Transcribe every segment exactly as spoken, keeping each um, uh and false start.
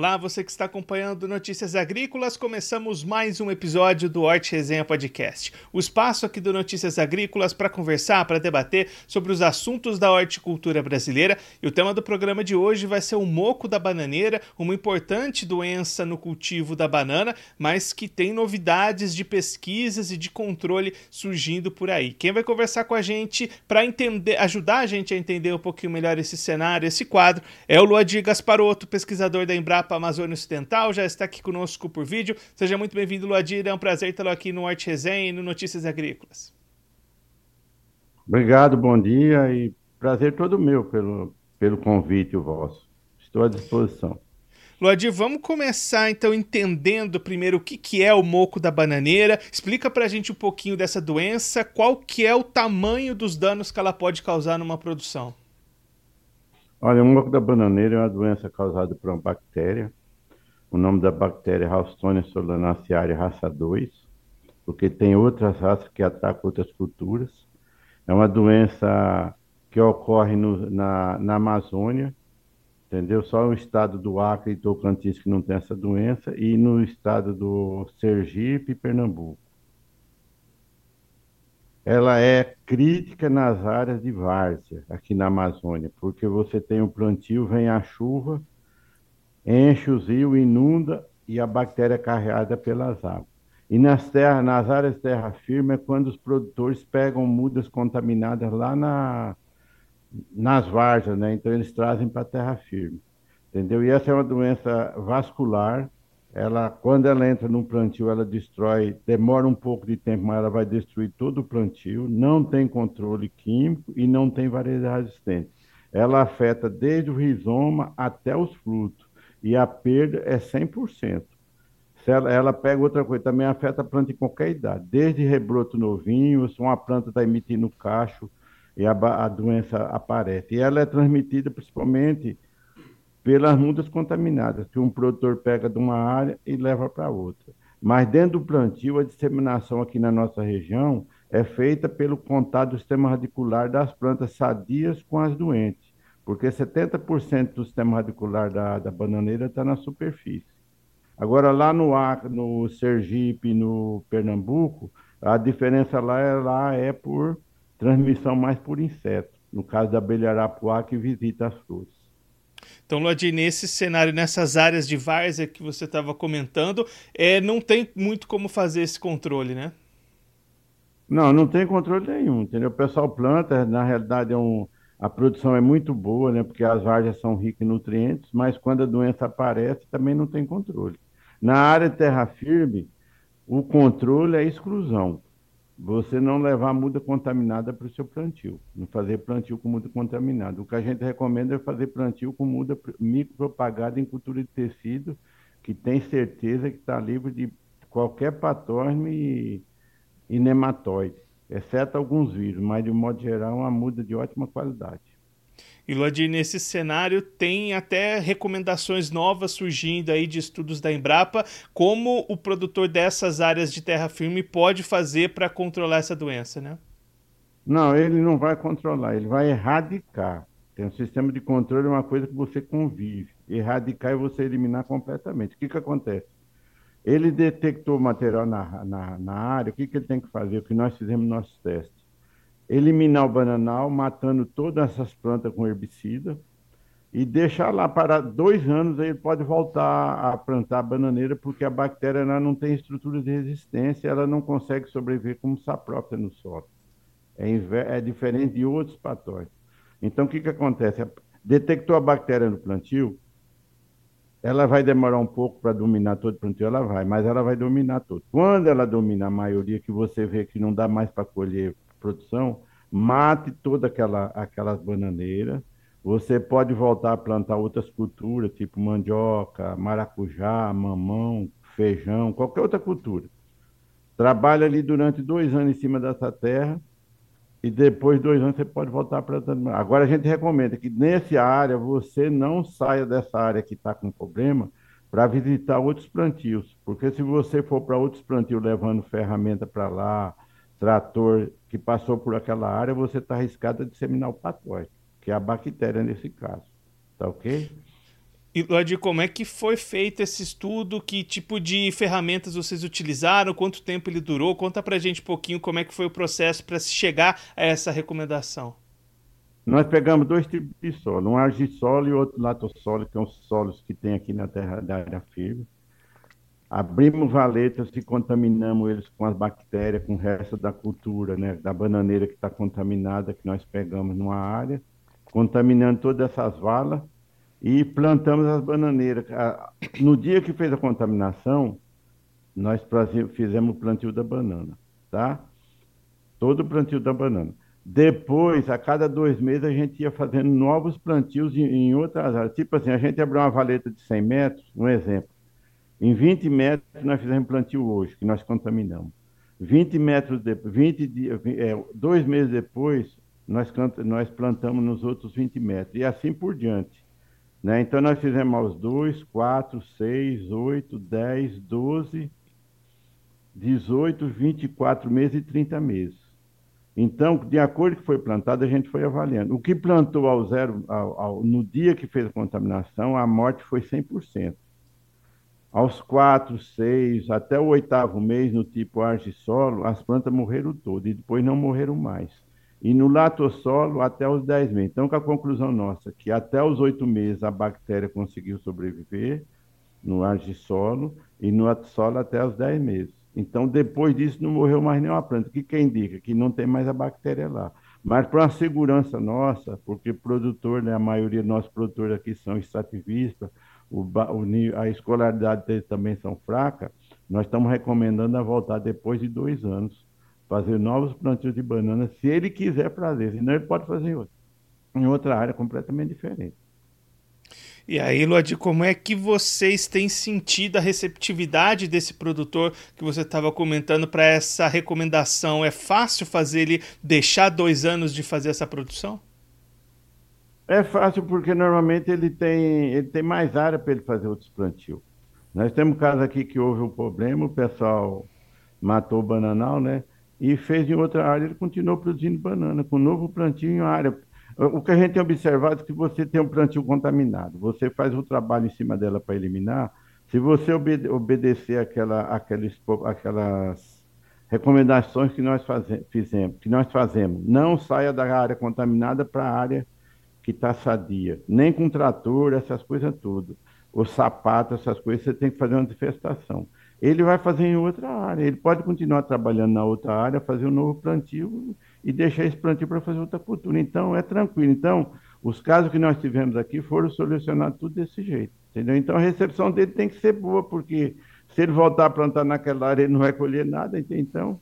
Olá, você que está acompanhando Notícias Agrícolas, começamos mais um episódio do Hort Resenha Podcast. O espaço aqui do Notícias Agrícolas para conversar, para debater sobre os assuntos da horticultura brasileira. E o tema do programa de hoje vai ser o moco da bananeira, uma importante doença no cultivo da banana, mas que tem novidades de pesquisas e de controle surgindo por aí. Quem vai conversar com a gente para entender, ajudar a gente a entender um pouquinho melhor esse cenário, esse quadro, é o Luadir Gasparotto, pesquisador da Embrapa Amazônia Ocidental, já está aqui conosco por vídeo. Seja muito bem-vindo, Luadir. É um prazer tê-lo aqui no Hort Resenha e no Notícias Agrícolas. Obrigado, bom dia e prazer todo meu pelo, pelo convite vosso. Estou à disposição. Luadir, vamos começar então entendendo primeiro o que, que é o moco da bananeira. Explica pra gente um pouquinho dessa doença, qual que é o tamanho dos danos que ela pode causar numa produção. Olha, o moco da bananeira é uma doença causada por uma bactéria. O nome da bactéria é Ralstonia solanaceae raça dois, porque tem outras raças que atacam outras culturas. É uma doença que ocorre no, na, na Amazônia, entendeu? Só o estado do Acre e Tocantins que não tem essa doença, e no estado do Sergipe e Pernambuco. Ela é crítica nas áreas de várzea, aqui na Amazônia, porque você tem o plantio, vem a chuva, enche os rios, inunda e a bactéria é carregada pelas águas. E nas terras, nas áreas de terra firme é quando os produtores pegam mudas contaminadas lá na, nas várzeas, né? Então eles trazem para a terra firme, entendeu? E essa é uma doença vascular. Ela, quando ela entra no plantio, ela destrói, demora um pouco de tempo, mas ela vai destruir todo o plantio, não tem controle químico e não tem variedade resistente. Ela afeta desde o rizoma até os frutos, e a perda é cem por cento. Se ela, ela pega outra coisa, também afeta a planta em qualquer idade, desde rebroto novinho, se uma planta está emitindo cacho e a, a doença aparece. E ela é transmitida principalmente pelas mudas contaminadas, que um produtor pega de uma área e leva para outra. Mas dentro do plantio, a disseminação aqui na nossa região é feita pelo contato do sistema radicular das plantas sadias com as doentes, porque setenta por cento do sistema radicular da, da bananeira está na superfície. Agora, lá no Acre, no Sergipe, no Pernambuco, a diferença lá é, lá é por transmissão mais por inseto, no caso da abelha arapuá que visita as flores. Então, Luadir, nesse cenário, nessas áreas de várzea que você estava comentando, é, não tem muito como fazer esse controle, né? Não, não tem controle nenhum, entendeu? O pessoal planta, na realidade é um, a produção é muito boa, né? Porque as várzeas são ricas em nutrientes, mas quando a doença aparece, também não tem controle. Na área de terra firme, o controle é exclusão. Você não levar muda contaminada para o seu plantio, não fazer plantio com muda contaminada. O que a gente recomenda é fazer plantio com muda micropropagada em cultura de tecido, que tem certeza que está livre de qualquer patógeno e e nematóide, exceto alguns vírus, mas de um modo geral é uma muda de ótima qualidade. E, Luadir, nesse cenário tem até recomendações novas surgindo aí de estudos da Embrapa, como o produtor dessas áreas de terra firme pode fazer para controlar essa doença, né? Não, ele não vai controlar, ele vai erradicar. Tem um sistema de controle, é uma coisa que você convive. Erradicar é você eliminar completamente. O que que acontece? Ele detectou o material na, na, na área, o que que ele tem que fazer? O que nós fizemos no nosso teste. Eliminar o bananal, matando todas essas plantas com herbicida, e deixar lá para dois anos, aí ele pode voltar a plantar a bananeira, porque a bactéria ela não tem estrutura de resistência, ela não consegue sobreviver como saprófita no solo. É, é diferente de outros patógenos. Então, o que, que acontece? Detectou a bactéria no plantio, ela vai demorar um pouco para dominar todo o plantio, ela vai, mas ela vai dominar todo. Quando ela domina a maioria, que você vê que não dá mais para colher produção, mate todas aquela, aquelas bananeiras. Você pode voltar a plantar outras culturas, tipo mandioca, maracujá, mamão, feijão, qualquer outra cultura. Trabalha ali durante dois anos em cima dessa terra e depois de dois anos você pode voltar plantando. Agora a gente recomenda que nessa área você não saia dessa área que está com problema para visitar outros plantios, porque se você for para outros plantios levando ferramenta para lá, trator que passou por aquela área, você está arriscado a disseminar o patógeno, que é a bactéria nesse caso. Tá ok? E, Lodi, como é que foi feito esse estudo? Que tipo de ferramentas vocês utilizaram? Quanto tempo ele durou? Conta pra gente um pouquinho como é que foi o processo para se chegar a essa recomendação. Nós pegamos dois tipos de solo, um argissolo e outro latossolo, que são os solos que tem aqui na terra da área firme. Abrimos valetas e contaminamos eles com as bactérias, com o resto da cultura, né? Da bananeira que está contaminada, que nós pegamos numa área, contaminando todas essas valas e plantamos as bananeiras. Ah, no dia que fez a contaminação, nós fazi- fizemos o plantio da banana, tá? Todo o plantio da banana. Depois, a cada dois meses, a gente ia fazendo novos plantios em, em outras áreas. Tipo assim, a gente abriu uma valeta de cem metros, um exemplo. Em vinte metros, nós fizemos plantio hoje, que nós contaminamos. vinte metros depois, vinte dias, é, dois meses depois, nós, nós plantamos nos outros vinte metros, e assim por diante. Né? Então, nós fizemos aos dois, quatro, seis, oito, dez, doze, dezoito, vinte e quatro meses e trinta meses. Então, de acordo com o que foi plantado, a gente foi avaliando. O que plantou ao zero, ao, ao, no dia que fez a contaminação, a morte foi cem por cento. Aos quatro, seis, até o oitavo mês, no tipo argissolo, as plantas morreram todas e depois não morreram mais. E no latossolo, até os dez meses. Então, com a conclusão nossa, que até os oito meses a bactéria conseguiu sobreviver no argissolo e no latossolo até os dez meses. Então, depois disso, não morreu mais nenhuma planta. O que que indica? Que não tem mais a bactéria lá. Mas para uma segurança nossa, porque produtor, né, a maioria dos nossos produtores aqui são extrativistas, o, o, a escolaridade deles também são fraca, nós estamos recomendando a voltar depois de dois anos, fazer novos plantios de banana, se ele quiser fazer, senão ele pode fazer em outra, em outra área completamente diferente. E aí, Lodi, como é que vocês têm sentido a receptividade desse produtor que você estava comentando para essa recomendação? É fácil fazer ele deixar dois anos de fazer essa produção? É fácil porque normalmente ele tem, ele tem mais área para ele fazer outros plantios. Nós temos um caso aqui que houve um problema, o pessoal matou o bananal, né? E fez em outra área, ele continuou produzindo banana, com novo plantio em uma área. O que a gente tem observado é que você tem um plantio contaminado, você faz o trabalho em cima dela para eliminar, se você obede obedecer aquela, aquelas, aquelas recomendações que nós faze fizemos, que nós fazemos, não saia da área contaminada para a área que está sadia, nem com trator, essas coisas tudo. O sapato, essas coisas, você tem que fazer uma manifestação. Ele vai fazer em outra área, ele pode continuar trabalhando na outra área, fazer um novo plantio e deixar esse plantio para fazer outra cultura. Então, é tranquilo. Então, os casos que nós tivemos aqui foram solucionados tudo desse jeito, entendeu? Então, a recepção dele tem que ser boa, porque se ele voltar a plantar naquela área, ele não vai colher nada, então...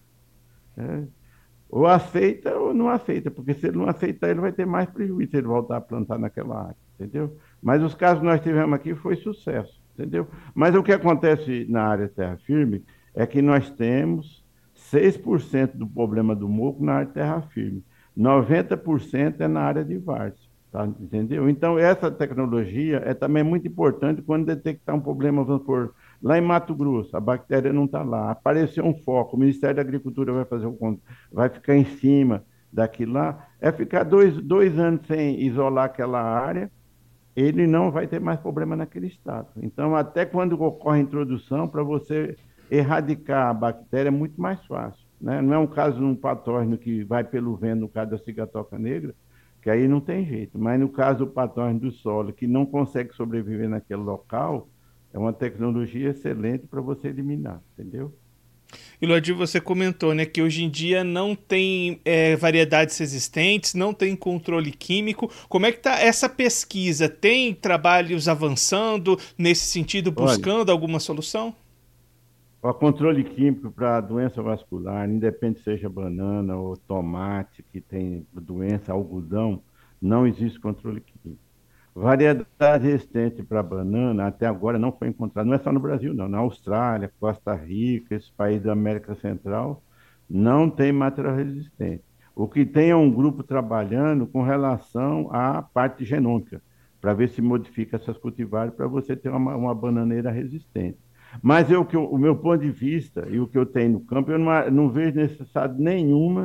É, ou aceita ou não aceita, porque se ele não aceitar, ele vai ter mais prejuízo se ele voltar a plantar naquela área, entendeu? Mas os casos que nós tivemos aqui foi sucesso, entendeu? Mas o que acontece na área terra firme é que nós temos seis por cento do problema do moco na área terra firme, noventa por cento é na área de várzea, tá? Entendeu? Então, essa tecnologia é também muito importante quando detectar um problema, vamos por lá em Mato Grosso, a bactéria não está lá. Apareceu um foco, o Ministério da Agricultura vai fazer o vai ficar em cima daquilo lá. É ficar dois, dois anos sem isolar aquela área, ele não vai ter mais problema naquele estado. Então, até quando ocorre a introdução, para você erradicar a bactéria é muito mais fácil. Né? Não é um caso de um patógeno que vai pelo vento, no caso da cigatoca negra, que aí não tem jeito. Mas no caso do patógeno do solo, que não consegue sobreviver naquele local, é uma tecnologia excelente para você eliminar, entendeu? E Lodi, você comentou, né, que hoje em dia não tem é, variedades resistentes, não tem controle químico. Como é que está essa pesquisa? Tem trabalhos avançando nesse sentido, Olha, buscando alguma solução? o controle químico para doença vascular, independe seja banana ou tomate, que tem doença, algodão, não existe controle químico. Variedade resistente para banana, até agora não foi encontrada, não é só no Brasil, não. Na Austrália, Costa Rica, esse país da América Central, não tem material resistente. O que tem é um grupo trabalhando com relação à parte genômica, para ver se modifica essas cultivares para você ter uma, uma bananeira resistente. Mas eu, que eu, o meu ponto de vista e o que eu tenho no campo, eu não, não vejo necessidade nenhuma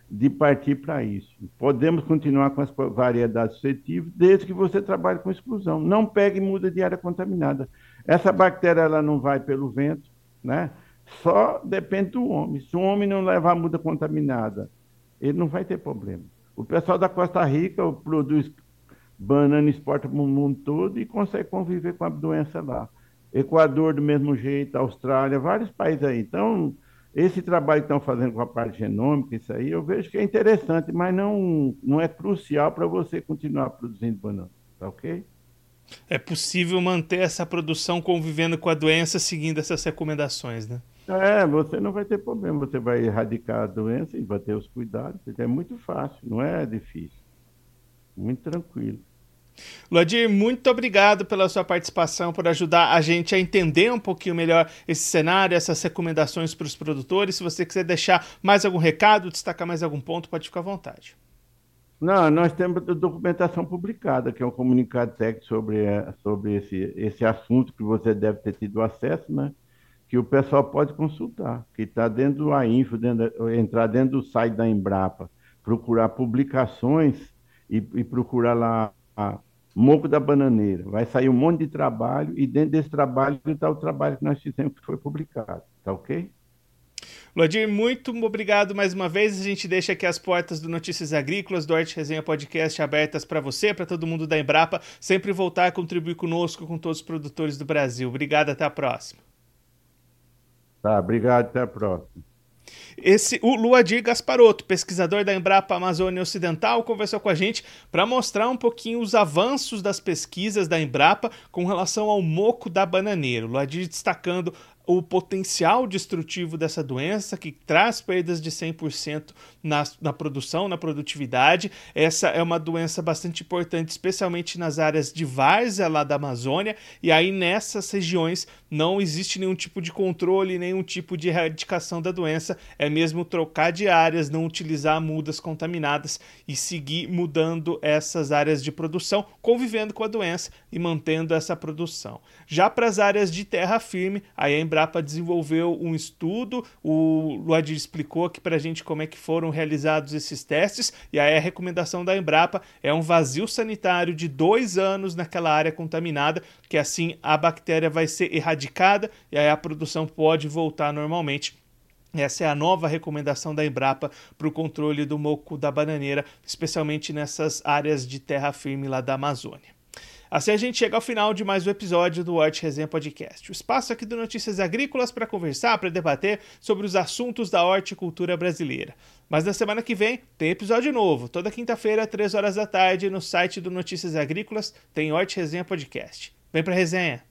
de partir para isso. Podemos continuar com as variedades suscetíveis, desde que você trabalhe com exclusão. Não pegue e muda de área contaminada. Essa bactéria ela não vai pelo vento, né? Só depende do homem. Se o homem não levar a muda contaminada, ele não vai ter problema. O pessoal da Costa Rica produz banana, exporta para o mundo todo e consegue conviver com a doença lá. Equador do mesmo jeito, Austrália, vários países aí. Então, esse trabalho que estão fazendo com a parte genômica, isso aí, eu vejo que é interessante, mas não, não é crucial para você continuar produzindo banana, tá ok? É possível manter essa produção convivendo com a doença seguindo essas recomendações, né? É, você não vai ter problema, você vai erradicar a doença e vai ter os cuidados, é muito fácil, não é difícil, muito tranquilo. Luadir, muito obrigado pela sua participação, por ajudar a gente a entender um pouquinho melhor esse cenário, essas recomendações para os produtores. Se você quiser deixar mais algum recado, destacar mais algum ponto, pode ficar à vontade. Não, nós temos documentação publicada, que é um comunicado técnico sobre, eh, sobre esse, esse assunto que você deve ter tido acesso, né? Que o pessoal pode consultar, que está dentro do A I N F O, dentro, entrar dentro do site da Embrapa, procurar publicações e, e procurar lá a Moco da Bananeira. Vai sair um monte de trabalho e dentro desse trabalho está o trabalho que nós fizemos que foi publicado. Tá ok? Luadir, muito obrigado mais uma vez. A gente deixa aqui as portas do Notícias Agrícolas, do Hort Resenha Podcast abertas para você, para todo mundo da Embrapa, sempre voltar a contribuir conosco, com todos os produtores do Brasil. Obrigado, até a próxima. Tá, obrigado, até a próxima. Esse, o Luadir Gasparotto, pesquisador da Embrapa Amazônia Ocidental, conversou com a gente para mostrar um pouquinho os avanços das pesquisas da Embrapa com relação ao moco da bananeira. O Luadir destacando o potencial destrutivo dessa doença, que traz perdas de cem por cento na, na produção, na produtividade. Essa é uma doença bastante importante, especialmente nas áreas de várzea lá da Amazônia, e aí nessas regiões não existe nenhum tipo de controle, nenhum tipo de erradicação da doença, é mesmo trocar de áreas, não utilizar mudas contaminadas e seguir mudando essas áreas de produção, convivendo com a doença e mantendo essa produção. Já para as áreas de terra firme, aí a Embrapa desenvolveu um estudo, o Luadir explicou aqui para a gente como é que foram realizados esses testes, e aí a recomendação da Embrapa é um vazio sanitário de dois anos naquela área contaminada, que assim a bactéria vai ser erradicada e aí a produção pode voltar normalmente. Essa é a nova recomendação da Embrapa para o controle do moco da bananeira, especialmente nessas áreas de terra firme lá da Amazônia. Assim a gente chega ao final de mais um episódio do Hort Resenha Podcast, o espaço aqui do Notícias Agrícolas para conversar, para debater sobre os assuntos da horticultura brasileira. Mas na semana que vem tem episódio novo, toda quinta-feira, três horas da tarde, no site do Notícias Agrícolas, tem Hort Resenha Podcast. Vem pra resenha!